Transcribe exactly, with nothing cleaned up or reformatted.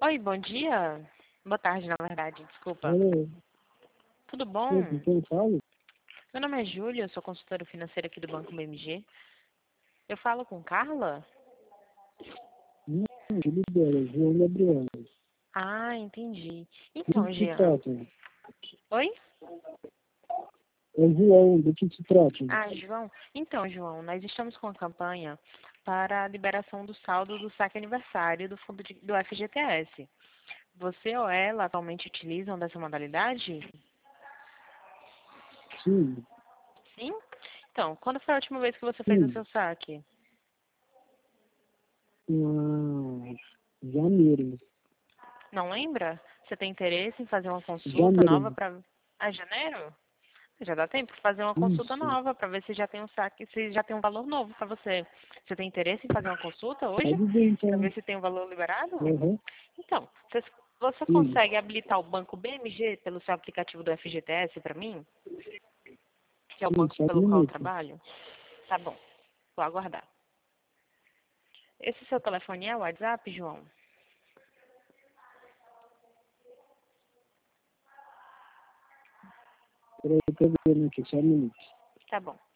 Oi, bom dia. Boa tarde, na verdade, desculpa. Alô, Tudo bom? sim, quem fala? Meu nome é Júlia, eu sou consultora financeira aqui do Banco B M G. Eu falo com Carla? Não, Júlio dela, João Gabriel. Ah, entendi. Do Então, que se Jean. trata? Oi? É João, do que se trata? Ah, João. Então, João, nós estamos com a campanha para a liberação do saldo do saque aniversário do fundo de- do F G T S. Você ou ela atualmente utilizam dessa modalidade? Sim, Sim? Então, quando foi a última vez que você fez o sim. seu saque? Ah, janeiro. Não lembra? Você tem interesse em fazer uma consulta nova Janeiro. para... Ah, janeiro? Já dá tempo de fazer uma consulta Isso. nova para ver se já tem um saque, se já tem um valor novo para você. Você tem interesse em fazer uma consulta hoje? Pode ver, Para então. ver se tem um valor liberado? Uhum. Então, você, você Sim. consegue habilitar o banco B M G pelo seu aplicativo do F G T S para mim? Que é o Sim, banco só um pelo qual eu minuto. trabalho? Tá bom, vou aguardar. Esse seu telefone é o WhatsApp, João? Peraí, eu tô vendo aqui, só um minuto. Tá bom.